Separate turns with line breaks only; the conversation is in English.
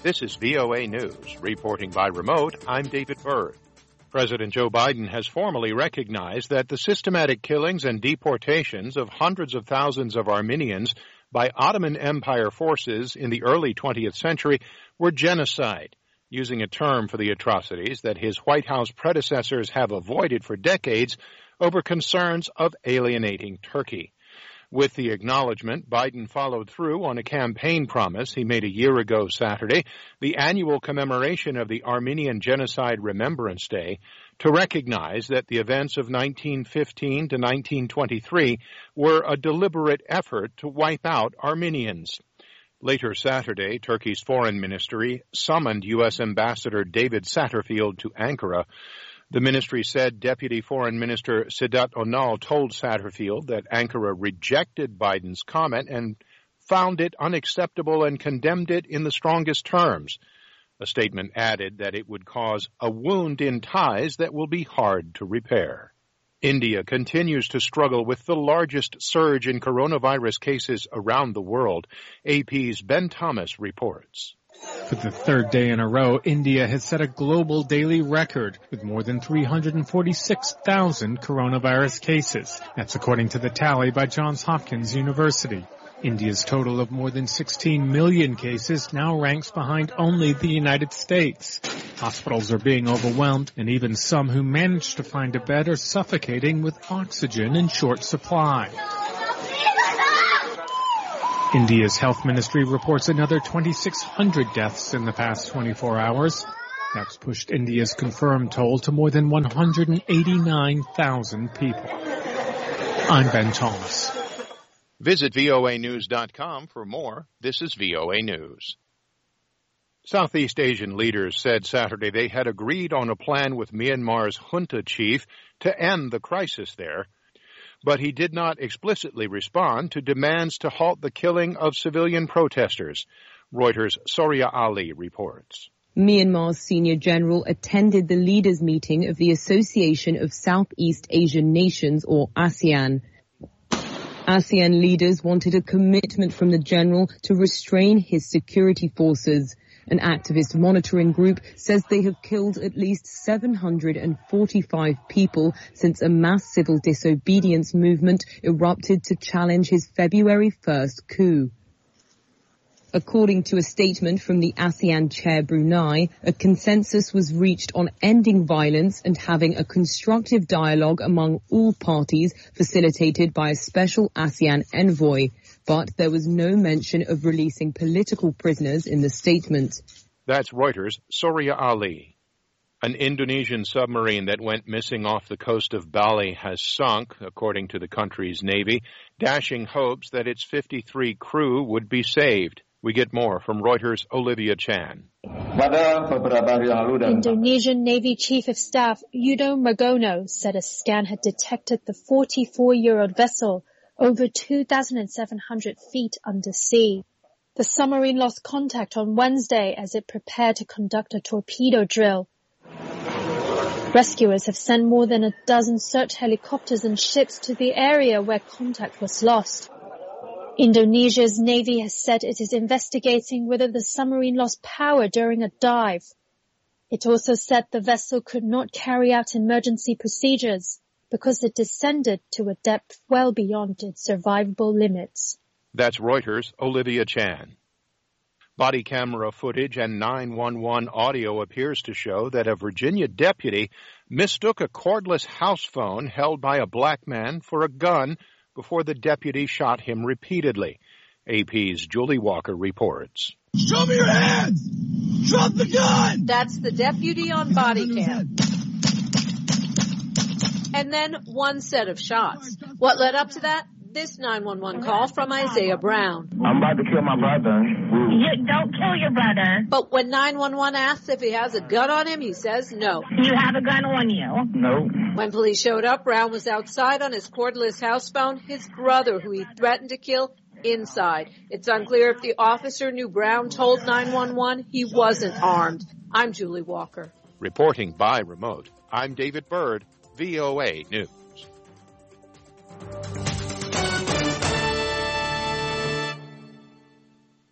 This is VOA News. Reporting by remote, I'm David Byrd. President Joe Biden has formally recognized that the systematic killings and deportations of hundreds of thousands of Armenians by Ottoman Empire forces in the early 20th century were genocide, using a term for the atrocities that his White House predecessors have avoided for decades over concerns of alienating Turkey. With the acknowledgement, Biden followed through on a campaign promise he made a year ago Saturday, the annual commemoration of the Armenian Genocide Remembrance Day, to recognize that the events of 1915 to 1923 were a deliberate effort to wipe out Armenians. Later Saturday, Turkey's foreign ministry summoned U.S. Ambassador David Satterfield to Ankara. The ministry said Deputy Foreign Minister Sedat Onal told Satterfield that Ankara rejected Biden's comment and found it unacceptable and condemned it in the strongest terms. A statement added that it would cause a wound in ties that will be hard to repair. India continues to struggle with the largest surge in coronavirus cases around the world. AP's Ben Thomas reports.
For the third day in a row, India has set a global daily record with more than 346,000 coronavirus cases. That's according to the tally by Johns Hopkins University. India's total of more than 16 million cases now ranks behind only the United States. Hospitals are being overwhelmed, and even some who manage to find a bed are suffocating with oxygen in short supply. India's health ministry reports another 2,600 deaths in the past 24 hours. That's pushed India's confirmed toll to more than 189,000 people. I'm Ben Thomas.
Visit voanews.com for more. This is VOA News. Southeast Asian leaders said Saturday they had agreed on a plan with Myanmar's junta chief to end the crisis there, but he did not explicitly respond to demands to halt the killing of civilian protesters. Reuters' Soria Ali reports.
Myanmar's senior general attended the leaders' meeting of the Association of Southeast Asian Nations, or ASEAN. ASEAN leaders wanted a commitment from the general to restrain his security forces. An activist monitoring group says they have killed at least 745 people since a mass civil disobedience movement erupted to challenge his February 1st coup. According to a statement from the ASEAN chair Brunei, a consensus was reached on ending violence and having a constructive dialogue among all parties facilitated by a special ASEAN envoy. But there was no mention of releasing political prisoners in the statement.
That's Reuters' Soria Ali. An Indonesian submarine that went missing off the coast of Bali has sunk, according to the country's Navy, dashing hopes that its 53 crew would be saved. We get more from Reuters' Olivia Chan.
Indonesian Navy Chief of Staff Yudo Margono said a scan had detected the 44-year-old vessel over 2,700 feet under sea. The submarine lost contact on Wednesday as it prepared to conduct a torpedo drill. Rescuers have sent more than a dozen search helicopters and ships to the area where contact was lost. Indonesia's Navy has said it is investigating whether the submarine lost power during a dive. It also said the vessel could not carry out emergency procedures because it descended to a depth well beyond its survivable limits.
That's Reuters' Olivia Chan. Body camera footage and 911 audio appears to show that a Virginia deputy mistook a cordless house phone held by a black man for a gun before the deputy shot him repeatedly. AP's Julie Walker reports.
Show me your hands! Drop the gun!
That's the deputy on body cam. And then one set of shots. What led up to that? This 911 call from Isaiah Brown.
I'm about to kill my brother.
You don't kill your brother.
But when 911 asks if he has a gun on him, he says no.
You have a gun on you?
No.
When police showed up, Brown was outside on his cordless house phone, his brother, who he threatened to kill, inside. It's unclear if the officer knew Brown told 911 he wasn't armed. I'm Julie Walker.
Reporting by remote, I'm David Byrd, VOA News.